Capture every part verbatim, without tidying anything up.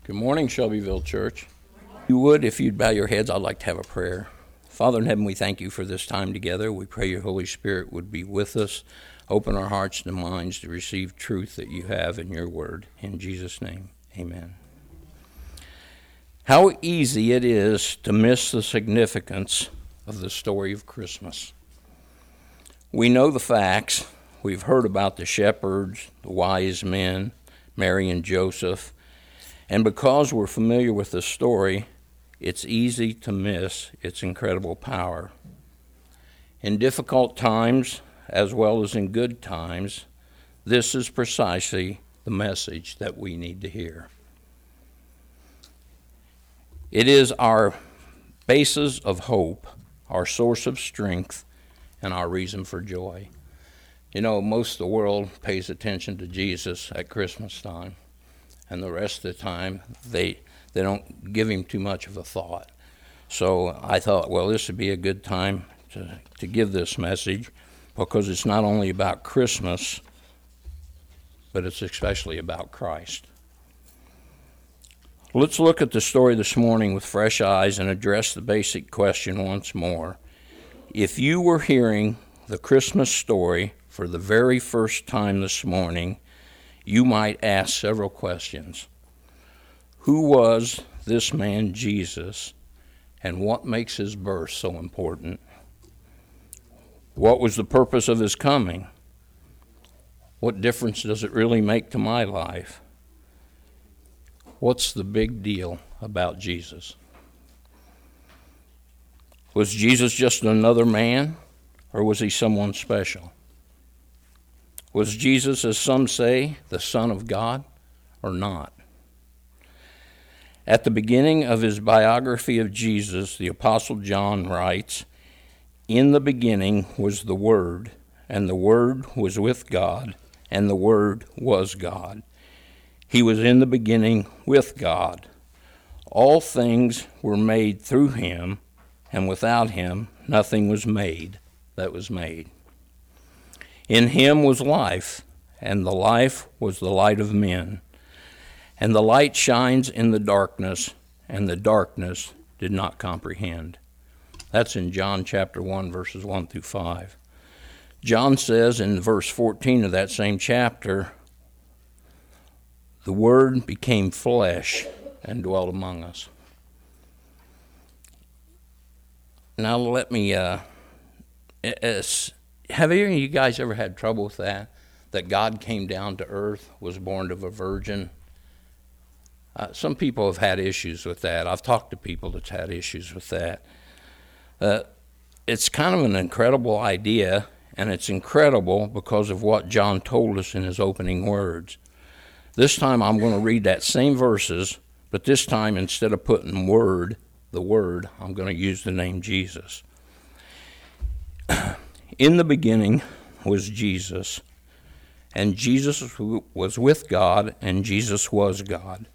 Good morning, Shelbyville Church. You would, if you'd bow your heads, I'd like to have a prayer. Father in heaven, we thank you for this time together. We pray your Holy Spirit would be with us. Open our hearts and minds to receive truth that you have in your word. In Jesus' name, amen. How easy it is to miss the significance of the story of Christmas. We know the facts. We've heard about the shepherds, the wise men, Mary and Joseph. And because we're familiar with the story, it's easy to miss its incredible power. In difficult times, as well as in good times, this is precisely the message that we need to hear. It is our basis of hope, our source of strength, and our reason for joy. You know, most of the world pays attention to Jesus at Christmas time. And the rest of the time, they they don't give him too much of a thought. So I thought, well, this would be a good time to, to give this message, because it's not only about Christmas, but it's especially about Christ. Let's look at the story this morning with fresh eyes and address the basic question once more. If you were hearing the Christmas story for the very first time this morning, you might ask several questions. Who was this man Jesus, and what makes his birth so important? What was the purpose of his coming? What difference does it really make to my life? What's the big deal about Jesus? Was Jesus just another man, or was he someone special? Was Jesus, as some say, the Son of God, or not? At the beginning of his biography of Jesus, the Apostle John writes, "In the beginning was the Word, and the Word was with God, and the Word was God. He was in the beginning with God. All things were made through him, and without him nothing was made that was made. In him was life, and the life was the light of men. And the light shines in the darkness, and the darkness did not comprehend." That's in John chapter one, verses one through five. John says in verse fourteen of that same chapter, "The Word became flesh and dwelt among us." Now let me, uh, as Have any of you guys ever had trouble with that? That God came down to earth, was born of a virgin? Uh, some people have had issues with that. I've talked to people that's had issues with that. Uh, it's kind of an incredible idea, and it's incredible because of what John told us in his opening words. This time I'm going to read that same verses, but this time instead of putting word, the word, I'm going to use the name Jesus. In the beginning was Jesus, and Jesus was with God, and Jesus was God.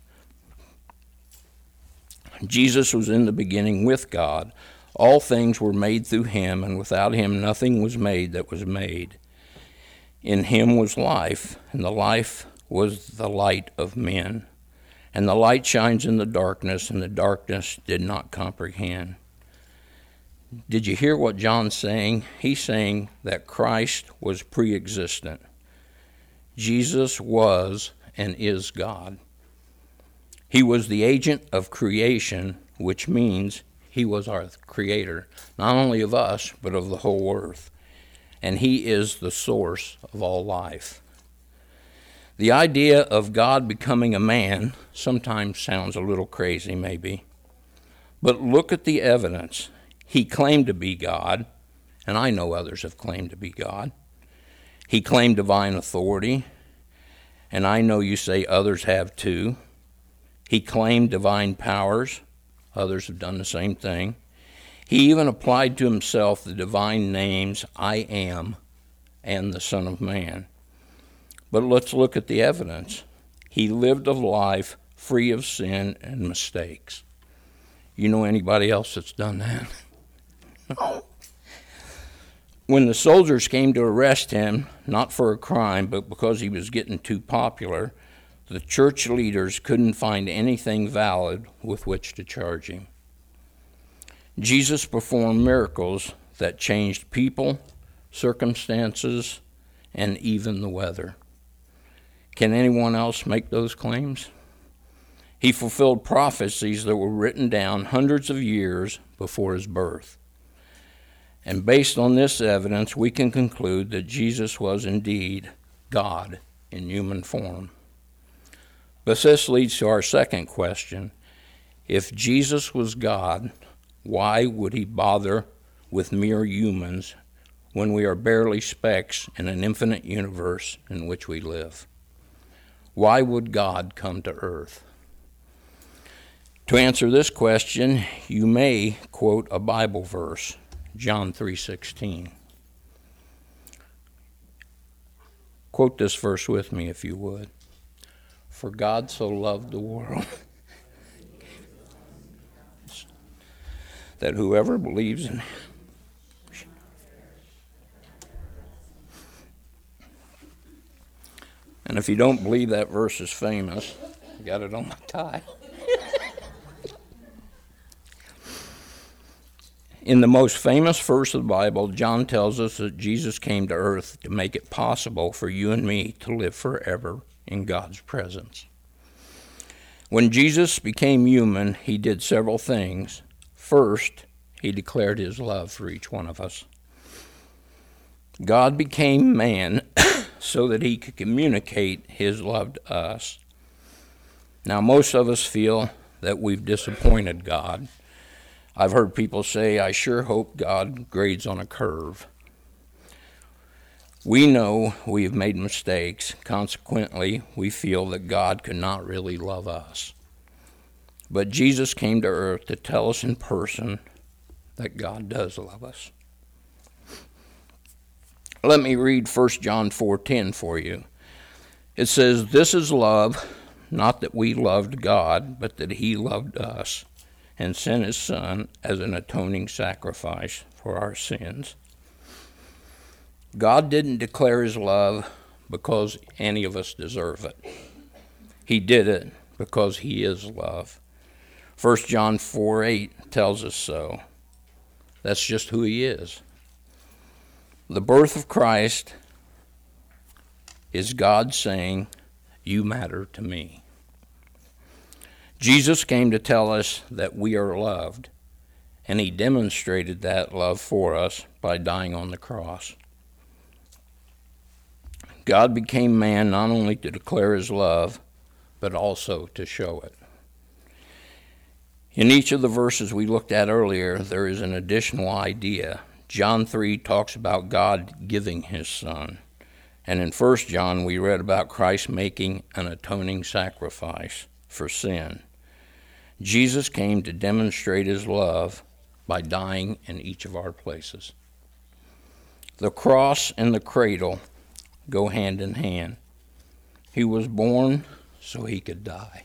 Jesus was in the beginning with God. All things were made through him, and without him nothing was made that was made. In him was life, and the life was the light of men. And the light shines in the darkness, and the darkness did not comprehend. Did you hear what John's saying? He's saying that Christ was pre-existent. Jesus was and is God. He was the agent of creation, which means he was our creator, not only of us, but of the whole earth. And he is the source of all life. The idea of God becoming a man sometimes sounds a little crazy, maybe. But look at the evidence. He claimed to be God, and I know others have claimed to be God. He claimed divine authority, and I know you say others have too. He claimed divine powers. Others have done the same thing. He even applied to himself the divine names I Am and the Son of Man. But let's look at the evidence. He lived a life free of sin and mistakes. You know anybody else that's done that? No. When the soldiers came to arrest him, not for a crime, but because he was getting too popular, The church leaders couldn't find anything valid with which to charge him. Jesus performed miracles that changed people, circumstances, and even the weather. Can anyone else make those claims? He fulfilled prophecies that were written down hundreds of years before his birth. And based on this evidence, we can conclude that Jesus was indeed God in human form. But this leads to our second question. If Jesus was God, why would he bother with mere humans when we are barely specks in an infinite universe in which we live? Why would God come to earth? To answer this question, you may quote a Bible verse, John three sixteen. Quote this verse with me if you would. For God so loved the world that whoever believes in him. And if you don't believe that verse is famous, I got it on my tie. In the most famous verse of the Bible, John tells us that Jesus came to earth to make it possible for you and me to live forever in God's presence. When Jesus became human, he did several things. First, he declared his love for each one of us. God became man so that he could communicate his love to us. Now, most of us feel that we've disappointed God. I've heard people say, I sure hope God grades on a curve. We know we have made mistakes. Consequently, we feel that God could not really love us. But Jesus came to earth to tell us in person that God does love us. Let me read First John four ten for you. It says, this is love, not that we loved God, but that he loved us and sent his Son as an atoning sacrifice for our sins. God didn't declare his love because any of us deserve it. He did it because he is love. First John four eight tells us so. That's just who he is. The birth of Christ is God saying, you matter to me. Jesus came to tell us that we are loved, and he demonstrated that love for us by dying on the cross. God became man not only to declare his love, but also to show it. In each of the verses we looked at earlier, there is an additional idea. John three talks about God giving his Son. And in First John, we read about Christ making an atoning sacrifice for sin. Jesus came to demonstrate his love by dying in each of our places. The cross and the cradle go hand in hand. He was born so he could die.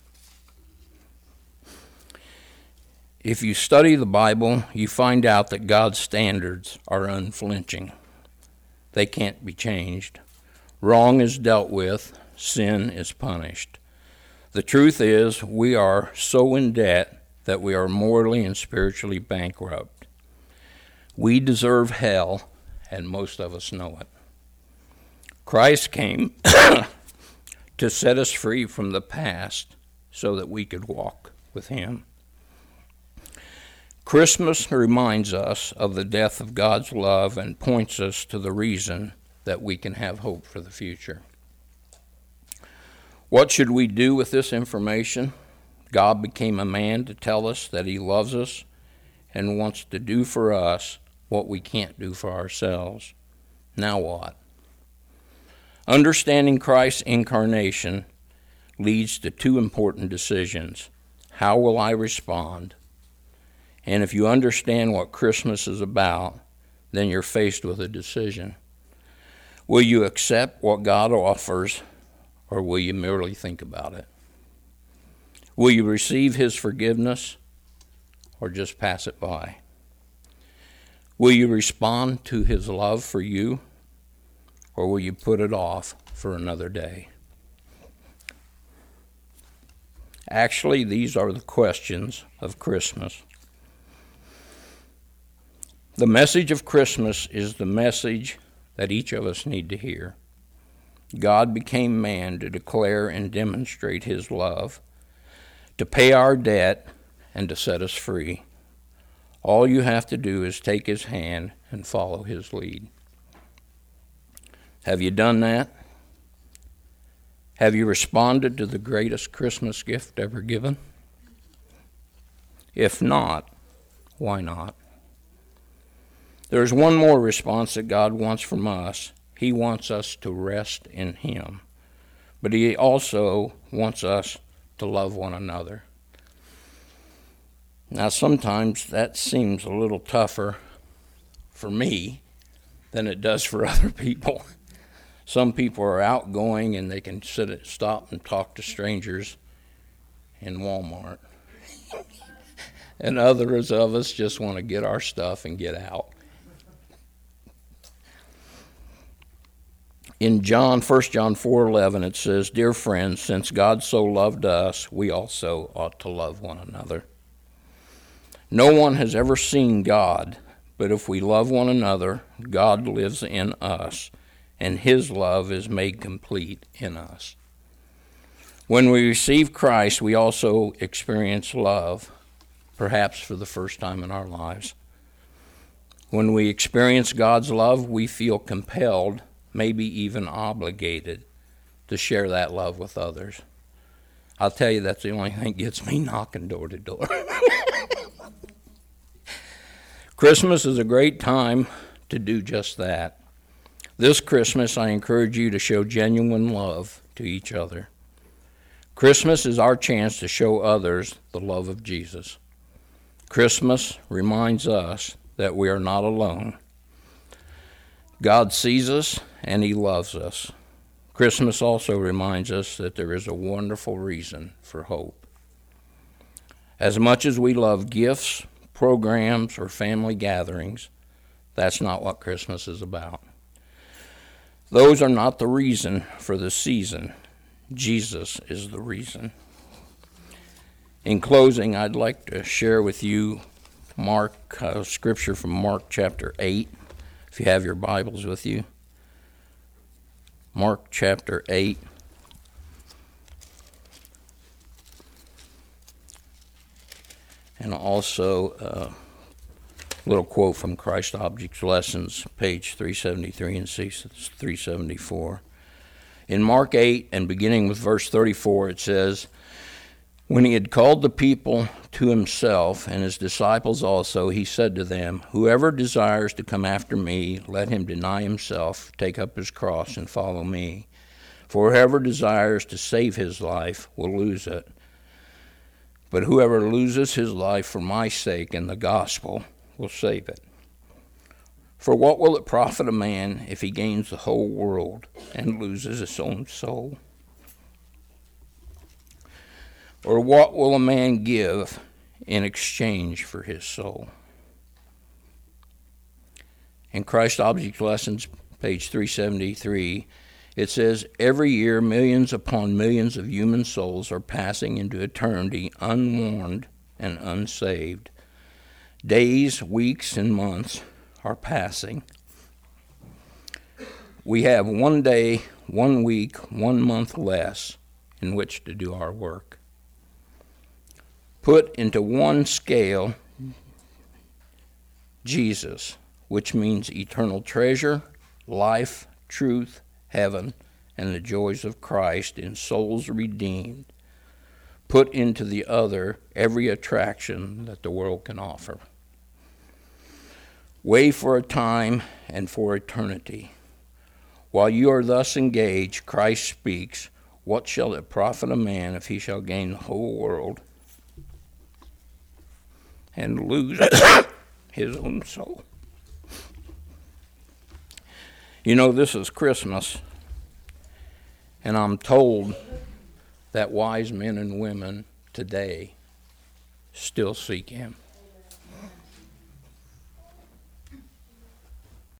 If you study the Bible, you find out that God's standards are unflinching. They can't be changed. Wrong is dealt with. Sin is punished. The truth is, we are so in debt that we are morally and spiritually bankrupt. We deserve hell, and most of us know it. Christ came to set us free from the past so that we could walk with him. Christmas reminds us of the death of God's love and points us to the reason that we can have hope for the future. What should we do with this information? God became a man to tell us that he loves us and wants to do for us what we can't do for ourselves. Now what? Understanding Christ's incarnation leads to two important decisions. How will I respond? And if you understand what Christmas is about, then you're faced with a decision. Will you accept what God offers, or will you merely think about it? Will you receive his forgiveness, or just pass it by? Will you respond to his love for you, or will you put it off for another day? Actually, these are the questions of Christmas. The message of Christmas is the message that each of us need to hear. God became man to declare and demonstrate his love, to pay our debt, and to set us free. All you have to do is take his hand and follow his lead. Have you done that? Have you responded to the greatest Christmas gift ever given? If not, why not? There's one more response that God wants from us. He wants us to rest in him. But he also wants us to love one another. Now, sometimes that seems a little tougher for me than it does for other people. Some people are outgoing and they can sit at, stop and talk to strangers in Walmart. And others of us just want to get our stuff and get out. In John, First John four eleven, it says, "Dear friends, since God so loved us, we also ought to love one another. No one has ever seen God, but if we love one another, God lives in us, and his love is made complete in us." When we receive Christ, we also experience love, perhaps for the first time in our lives. When we experience God's love, we feel compelled, maybe even obligated, to share that love with others. I'll tell you, that's the only thing that gets me knocking door to door. Christmas is a great time to do just that. This Christmas, I encourage you to show genuine love to each other. Christmas is our chance to show others the love of Jesus. Christmas reminds us that we are not alone. God sees us and he loves us. Christmas also reminds us that there is a wonderful reason for hope. As much as we love gifts, programs, or family gatherings, that's not what Christmas is about. Those are not the reason for the season. Jesus is the reason. In closing, I'd like to share with you Mark, uh, scripture from Mark chapter eight, if you have your Bibles with you. Mark chapter eight. And also uh, a little quote from Christ Objects Lessons, page three seventy-three and three seventy-four. In Mark eight, and beginning with verse thirty-four, it says, "When he had called the people to himself, and his disciples also, he said to them, 'Whoever desires to come after me, let him deny himself, take up his cross, and follow me. For whoever desires to save his life will lose it. But whoever loses his life for my sake and the gospel will save it. For what will it profit a man if he gains the whole world and loses his own soul? Or what will a man give in exchange for his soul?'" In Christ Object Lessons, page three seventy-three, it says, "Every year millions upon millions of human souls are passing into eternity unwarned and unsaved. Days, weeks, and months are passing. We have one day, one week, one month less in which to do our work. Put into one scale Jesus, which means eternal treasure, life, truth, heaven, and the joys of Christ in souls redeemed. Put into the other every attraction that the world can offer. Weigh for a time and for eternity. While you are thus engaged, Christ speaks, 'What shall it profit a man if he shall gain the whole world and lose his own soul?'" You know, this is Christmas, and I'm told that wise men and women today still seek him.